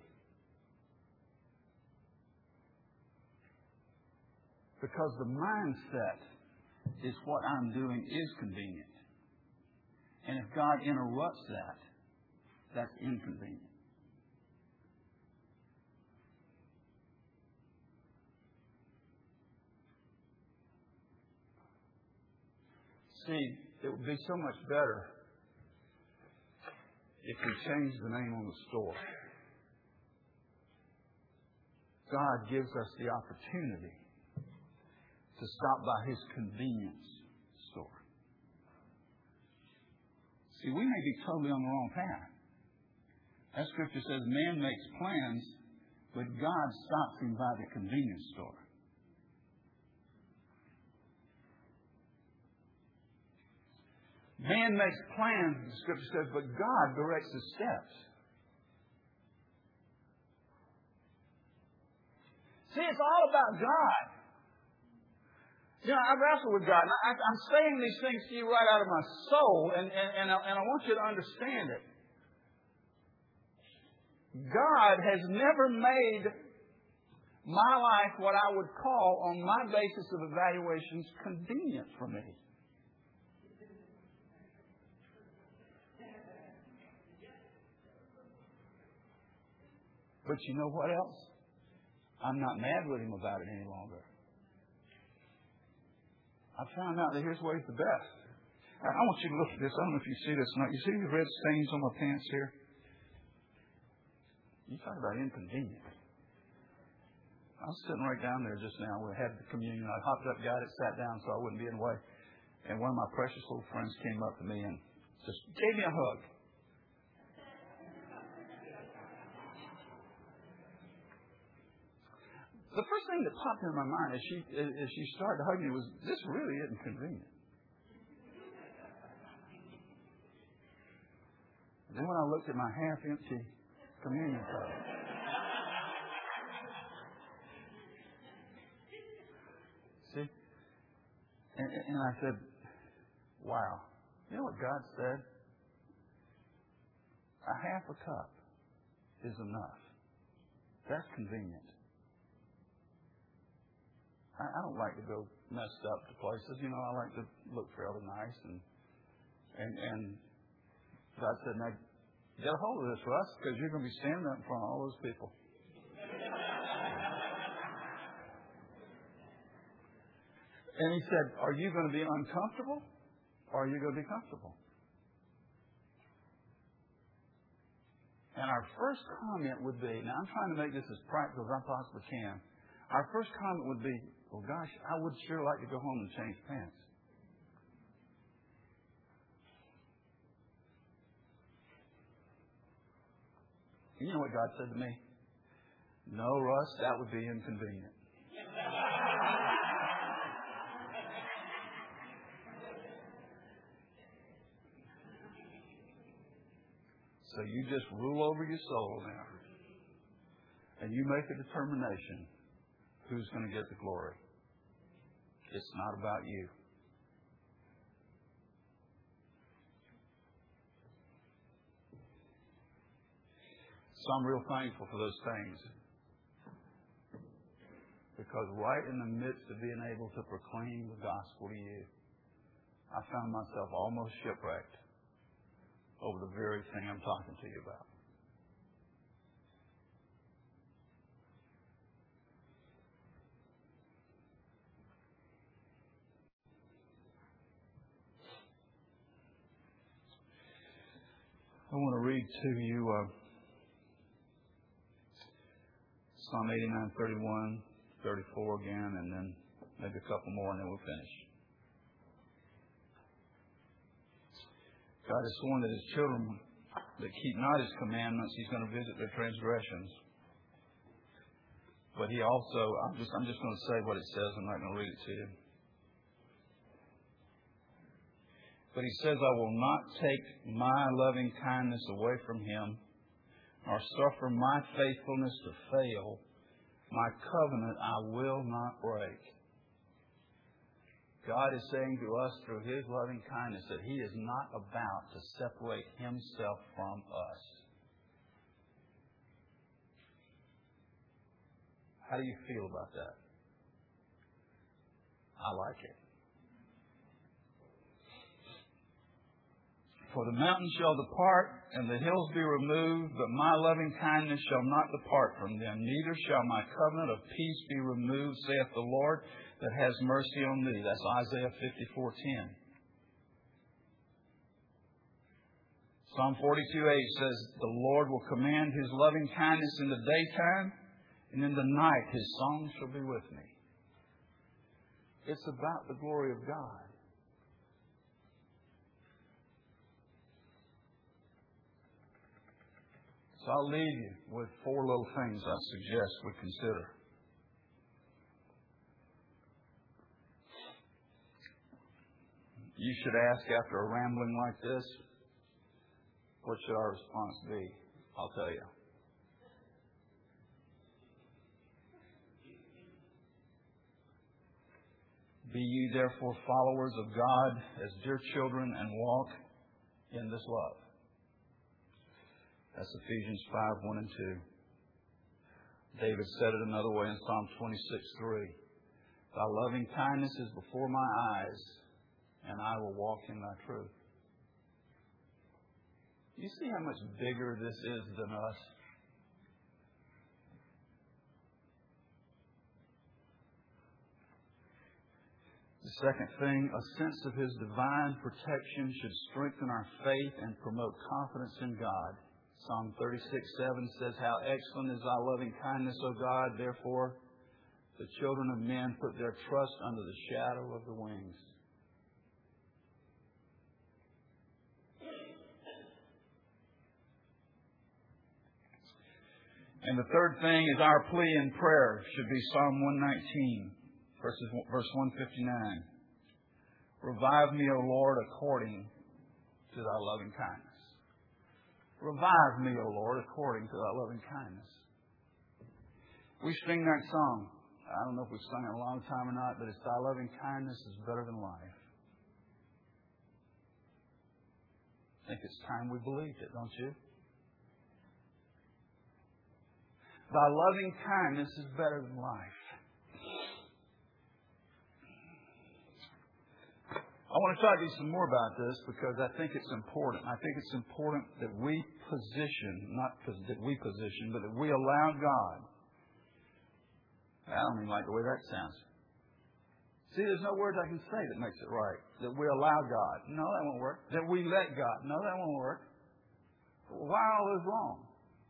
Because the mindset is what I'm doing is convenient. And if God interrupts that, that's inconvenient. See, it would be so much better if we changed the name on the store. God gives us the opportunity to stop by His convenience store. See, we may be totally on the wrong path. That scripture says man makes plans, but God stops him by the convenience store. Man makes plans, the scripture says, but God directs his steps. See, it's all about God. You know, I wrestle with God. And I, I'm saying these things to you right out of my soul, and, and, and, I, and I want you to understand it. God has never made my life what I would call, on my basis of evaluations, convenient for me. But you know what else? I'm not mad with Him about it any longer. I found out that here's where He's the best. I want you to look at this. I don't know if you see this or not. You see these red stains on my pants here? You talk about inconvenient. I was sitting right down there just now. We had the communion. I hopped up, got it, sat down so I wouldn't be in the way. And one of my precious little friends came up to me and just gave me a hug. The first thing that popped into my mind as she as she started to hug me was, this really isn't convenient. Then when I looked at my half-empty communion cup, see, and, and I said, wow. You know what God said? A half a cup is enough. That's convenient. I don't like to go messed up to places. You know, I like to look fairly nice. And and and God said, now, get a hold of this, Russ, because you're going to be standing up in front of all those people. And He said, are you going to be uncomfortable or are you going to be comfortable? And our first comment would be, now I'm trying to make this as practical as I possibly can. Our first comment would be, well, gosh, I would sure like to go home and change pants. You know what God said to me? No, Russ, that would be inconvenient. So you just rule over your soul now. And you make a determination who's going to get the glory. It's not about you. So I'm real thankful for those things. Because right in the midst of being able to proclaim the gospel to you, I found myself almost shipwrecked over the very thing I'm talking to you about. I want to read to you uh, Psalm eighty-nine, thirty-one, thirty-four again, and then maybe a couple more, and then we'll finish. God has sworn that His children that keep not His commandments, He's going to visit their transgressions. But He also, I'm just, I'm just going to say what it says. I'm not going to read it to you. But He says, I will not take my loving kindness away from him, nor suffer my faithfulness to fail. My covenant I will not break. God is saying to us through His loving kindness that He is not about to separate Himself from us. How do you feel about that? I like it. For the mountains shall depart, and the hills be removed, but my loving kindness shall not depart from them, neither shall my covenant of peace be removed, saith the Lord, that has mercy on thee. That's Isaiah fifty-four ten. Psalm forty-two eight says, the Lord will command His loving kindness in the daytime, and in the night His song shall be with me. It's about the glory of God. So I'll leave you with four little things I suggest we consider. You should ask after a rambling like this, what should our response be? I'll tell you. Be ye therefore followers of God as dear children, and walk in this love. That's Ephesians five, one and two. David said it another way in Psalm twenty-six, three. Thy loving kindness is before my eyes, and I will walk in thy truth. You see how much bigger this is than us? The second thing, a sense of His divine protection should strengthen our faith and promote confidence in God. Psalm thirty-six, seven says, how excellent is thy loving kindness, O God. Therefore, the children of men put their trust under the shadow of the wings. And the third thing is our plea in prayer should be Psalm one nineteen, verses, verse one fifty-nine. Revive me, O Lord, according to thy loving kindness. Revive me, O Lord, according to thy loving kindness. We sing that song. I don't know if we've sung it a long time or not, but it's thy loving kindness is better than life. I think it's time we believed it, don't you? Thy loving kindness is better than life. I want to talk to you some more about this because I think it's important. I think it's important that we position, not that we position, but that we allow God. I don't even like the way that sounds. See, there's no words I can say that makes it right. That we allow God. No, that won't work. That we let God. No, that won't work. Why are all those wrong?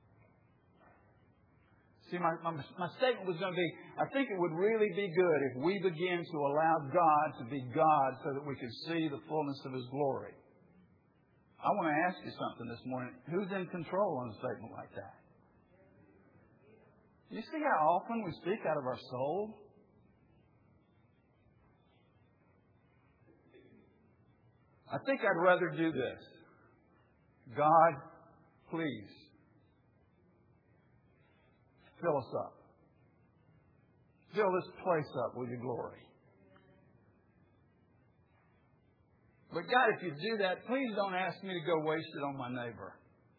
See, my, my, my statement was going to be, I think it would really be good if we begin to allow God to be God so that we could see the fullness of His glory. I want to ask you something this morning. Who's in control on a statement like that? Do you see how often we speak out of our soul? I think I'd rather do this. God, please, fill us up. fill this place up with your glory. But God, if you do that, please don't ask me to go waste it on my neighbor.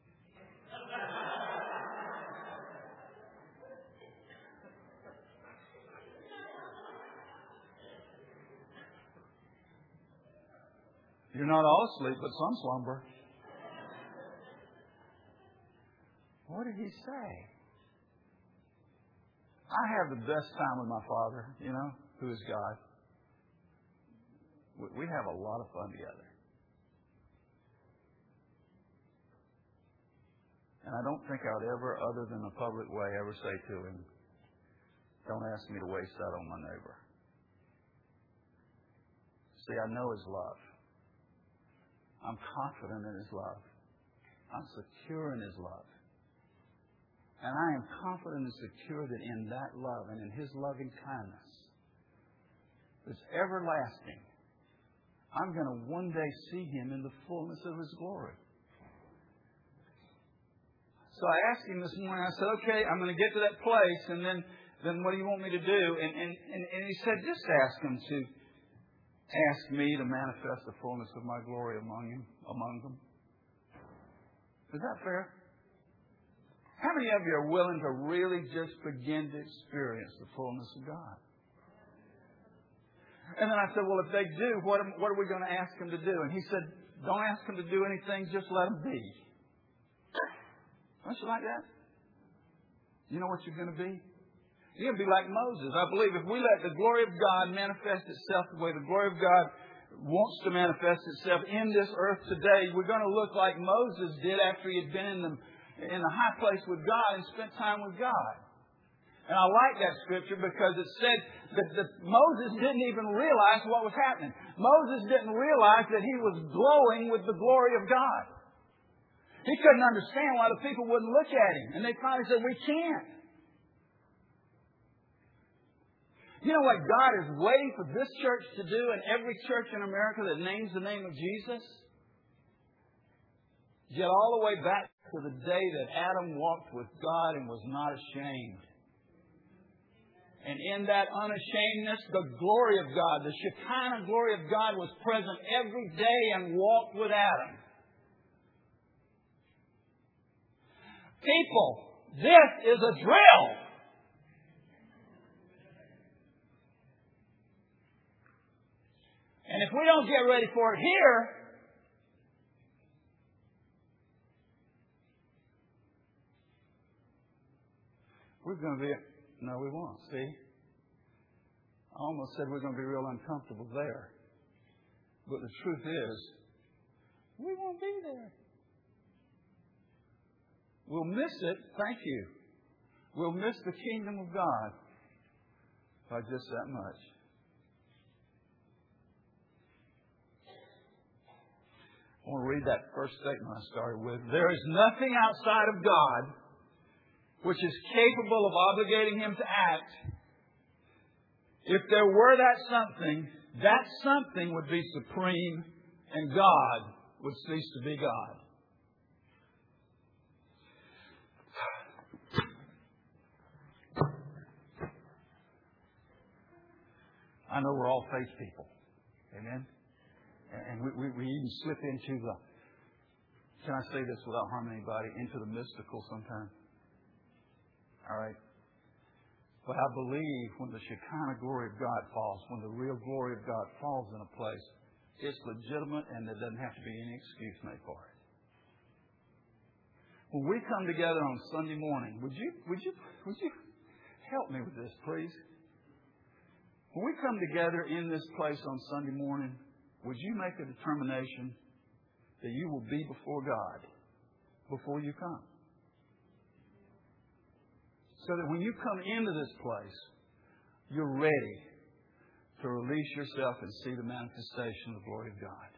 You're not all asleep, but some slumber. What did he say? I have the best time with my Father, you know, who is God. We have a lot of fun together. And I don't think I would ever, other than a public way, ever say to him, don't ask me to waste that on my neighbor. See, I know his love. I'm confident in his love. I'm secure in his love. And I am confident and secure that in that love and in his loving kindness that's everlasting, I'm going to one day see him in the fullness of his glory. So I asked him this morning, I said, okay, I'm going to get to that place, and then, then what do you want me to do? And, and, and, and he said, just ask him to ask me to manifest the fullness of my glory among him, among them. Is that fair? How many of you are willing to really just begin to experience the fullness of God? And then I said, well, if they do, what, am, what are we going to ask them to do? And he said, don't ask them to do anything, just let them be. Don't you like that? You know what you're going to be? You're going to be like Moses. I believe if we let the glory of God manifest itself the way the glory of God wants to manifest itself in this earth today, we're going to look like Moses did after he had been in the, in the high place with God and spent time with God. And I like that scripture because it said that, that Moses didn't even realize what was happening. Moses didn't realize that he was glowing with the glory of God. He couldn't understand why the people wouldn't look at him. And they finally said, we can't. You know what God is waiting for this church to do and every church in America that names the name of Jesus? Get all the way back to the day that Adam walked with God and was not ashamed. And in that unashamedness, the glory of God, the Shekinah glory of God was present every day and walked with Adam. People, this is a drill. And if we don't get ready for it here, we're going to be... No, we won't. See? I almost said we're going to be real uncomfortable there. But the truth is, we won't be there. We'll miss it. Thank you. We'll miss the kingdom of God by just that much. I want to read that first statement I started with. There is nothing outside of God which is capable of obligating him to act. If there were that something, that something would be supreme and God would cease to be God. I know we're all faith people. Amen? And we, we, we even slip into the, can I say this without harming anybody, into the mystical sometimes. All right? But I believe when the Shekinah glory of God falls, when the real glory of God falls in a place, it's legitimate and there doesn't have to be any excuse made for it. When we come together on Sunday morning, would you, would you, would you help me with this, please? When we come together in this place on Sunday morning, would you make a determination that you will be before God before you come? So that when you come into this place, you're ready to release yourself and see the manifestation of the glory of God.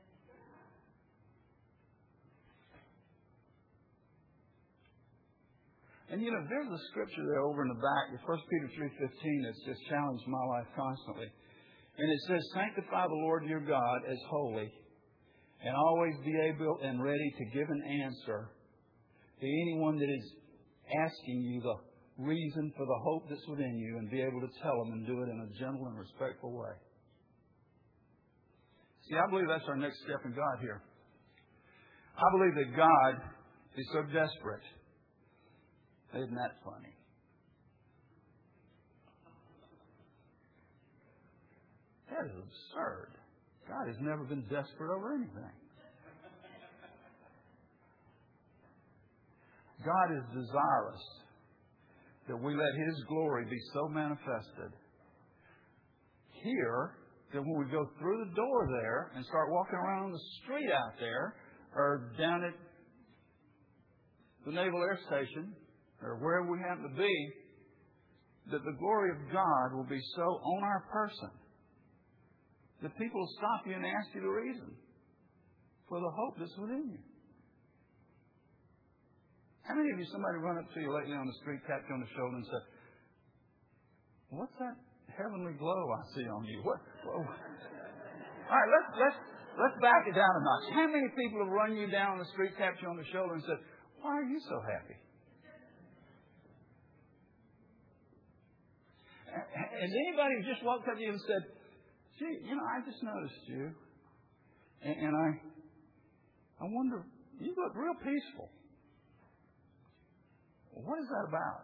And you know, there's a scripture there over in the back, the First Peter three fifteen, that's just challenged my life constantly. And it says, sanctify the Lord your God as holy, and always be able and ready to give an answer to anyone that is asking you the reason for the hope that's within you and be able to tell them and do it in a gentle and respectful way. See, I believe that's our next step in God here. I believe that God is so desperate. Isn't that funny? That is absurd. God has never been desperate over anything. God is desirous that we let His glory be so manifested here that when we go through the door there and start walking around on the street out there or down at the Naval Air Station or wherever we happen to be, that the glory of God will be so on our person that people will stop you and ask you the reason for the hope that's within you. How many of you, somebody run up to you lately on the street, tapped you on the shoulder and said, "What's that heavenly glow I see on you?" What? All right, let's let's let's back it down a notch. How many people have run you down on the street, tapped you on the shoulder, and said, "Why are you so happy?" Has anybody just walked up to you and said, "Gee, you know, I just noticed you, and, and I I wonder, you look real peaceful. What is that about?"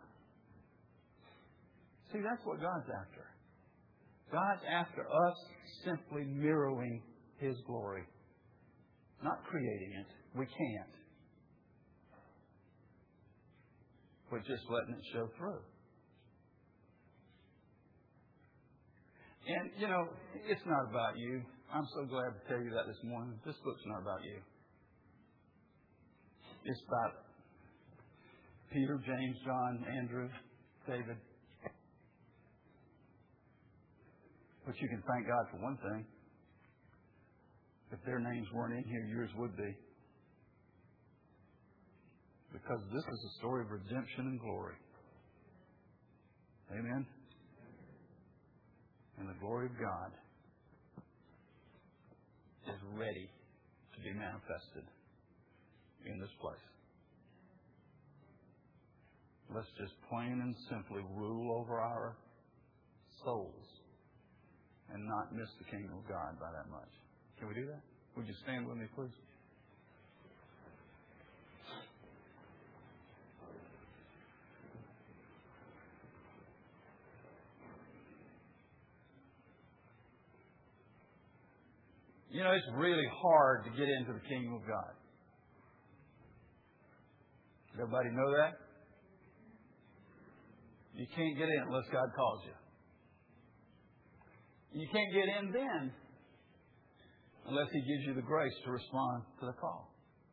See, that's what God's after. God's after us simply mirroring His glory. Not creating it. We can't. But just letting it show through. And, you know, it's not about you. I'm so glad to tell you that this morning. This book's not about you. It's about Peter, James, John, Andrew, David. But you can thank God for one thing. If their names weren't in here, yours would be. Because this is a story of redemption and glory. Amen? And the glory of God is ready to be manifested in this place. Let's just plain and simply rule over our souls and not miss the kingdom of God by that much. Can we do that? Would you stand with me, please? You know, it's really hard to get into the kingdom of God. Does everybody know that? You can't get in unless God calls you. You can't get in then unless He gives you the grace to respond to the call.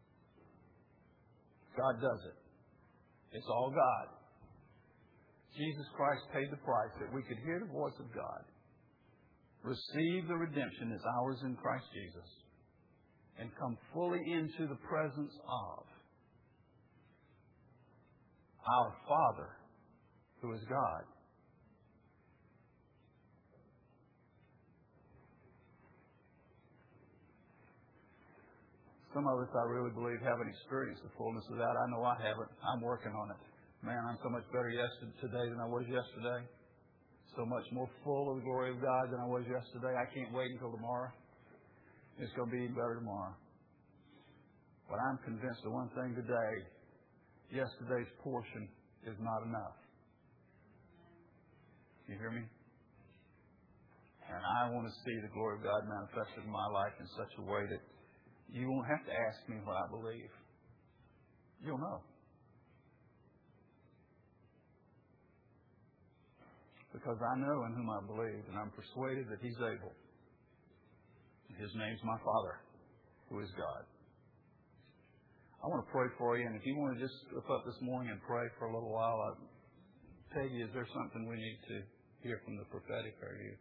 God does it. It's all God. Jesus Christ paid the price that we could hear the voice of God, receive the redemption that's ours in Christ Jesus, and come fully into the presence of our Father, who is God. Some of us, I really believe, haven't experienced the fullness of that. I know I haven't. I'm working on it. Man, I'm so much better yesterday today than I was yesterday. So much more full of the glory of God than I was yesterday. I can't wait until tomorrow. It's going to be even better tomorrow. But I'm convinced of one thing today. Yesterday's portion is not enough. You hear me? And I want to see the glory of God manifested in my life in such a way that you won't have to ask me what I believe. You'll know. Because I know in whom I believe, and I'm persuaded that He's able. His name's my Father, who is God. I want to pray for you, and if you want to just slip up this morning and pray for a little while, I'll tell you, is there something we need to hear from the prophetic? Are you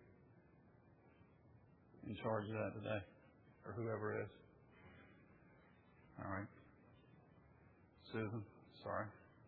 in charge of that today? Or whoever it is? All right. Susan, sorry.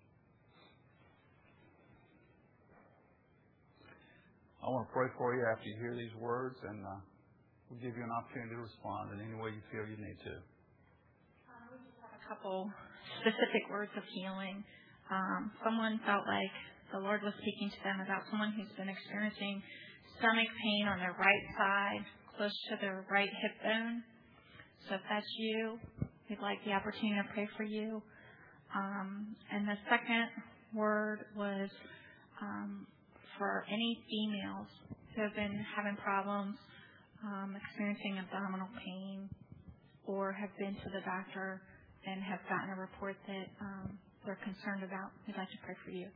I want to pray for you after you hear these words, and uh, we'll give you an opportunity to respond in any way you feel you need to. Um, we just have a couple specific words of healing. Um, someone felt like the Lord was speaking to them about someone who's been experiencing stomach pain on their right side, close to their right hip bone. So if that's you, we'd like the opportunity to pray for you. Um, and the second word was um, for any females who have been having problems um, experiencing abdominal pain or have been to the doctor and have gotten a report that um, they're concerned about. We'd like to pray for you.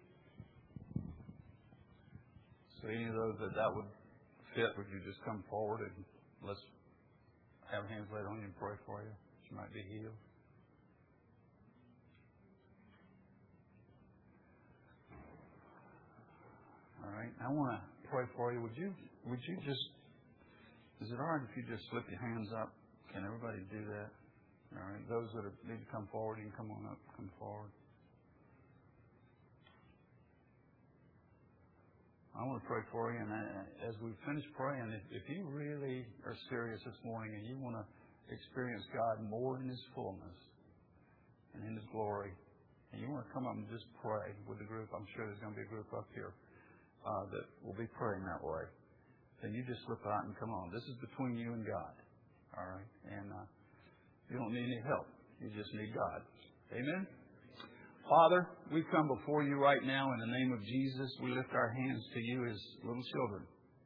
So any of those that that would fit, would you just come forward and let's have hands laid on you and pray for you? You might be healed. All right. I want to pray for you. Would you, would you just, is it all right if you just slip your hands up? Can everybody do that? All right. Those that are, need to come forward, you can come on up, come forward. I want to pray for you, and as we finish praying, if, if you really are serious this morning and you want to experience God more in His fullness and in His glory, and you want to come up and just pray with the group, I'm sure there's going to be a group up here uh, that will be praying that way, then you just slip out and come on. This is between you and God, all right? And uh, you don't need any help. You just need God. Amen? Father, we come before you right now in the name of Jesus. We lift our hands to you as little children.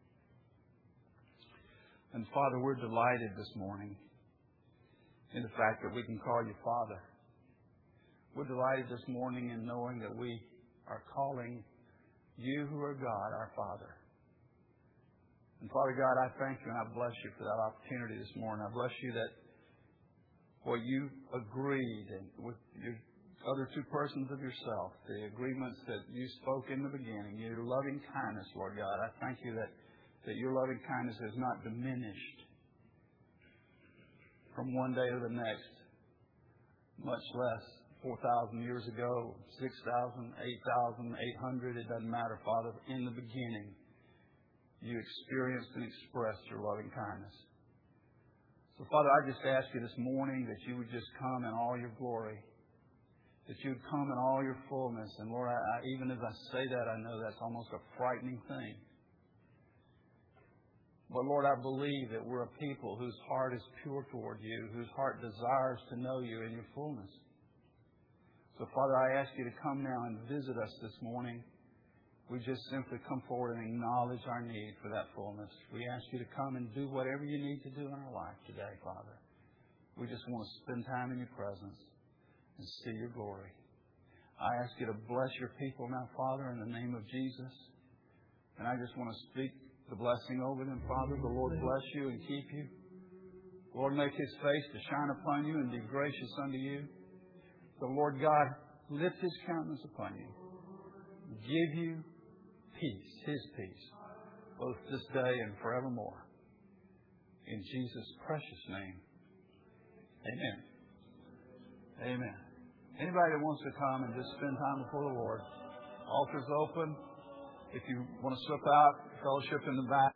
And Father, we're delighted this morning in the fact that we can call you Father. We're delighted this morning in knowing that we are calling you who are God, our Father. And Father God, I thank you and I bless you for that opportunity this morning. I bless you that what you agreed and with your other two persons of yourself, the agreements that you spoke in the beginning, your loving kindness, Lord God. I thank you that, that your loving kindness has not diminished from one day to the next, much less four thousand years ago, six thousand, eight thousand, eight hundred, it doesn't matter, Father. In the beginning, you experienced and expressed your loving kindness. So, Father, I just ask you this morning that you would just come in all your glory, that you would come in all your fullness. And Lord, I, I, even as I say that, I know that's almost a frightening thing. But Lord, I believe that we're a people whose heart is pure toward you, whose heart desires to know you in your fullness. So Father, I ask you to come now and visit us this morning. We just simply come forward and acknowledge our need for that fullness. We ask you to come and do whatever you need to do in our life today, Father. We just want to spend time in your presence and see your glory. I ask you to bless your people now, Father, in the name of Jesus. And I just want to speak the blessing over them, Father. The Lord bless you and keep you. Lord, make His face to shine upon you and be gracious unto you. The Lord God lift His countenance upon you, give you peace, His peace, both this day and forevermore. In Jesus' precious name, amen. Amen. Anybody that wants to come and just spend time before the Lord, altar's open. If you want to slip out, fellowship in the back.